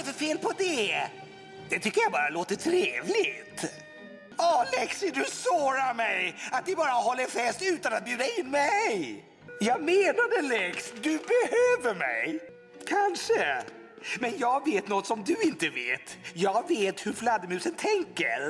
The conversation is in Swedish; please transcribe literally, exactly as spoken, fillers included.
för fel på det? Det tycker jag bara låter trevligt. Alexi, du sårar mig att ni bara håller fest utan att bjuda in mig. Jag menade, Lex, du behöver mig. Kanske. Men jag vet något som du inte vet. Jag vet hur fladdermusen tänker.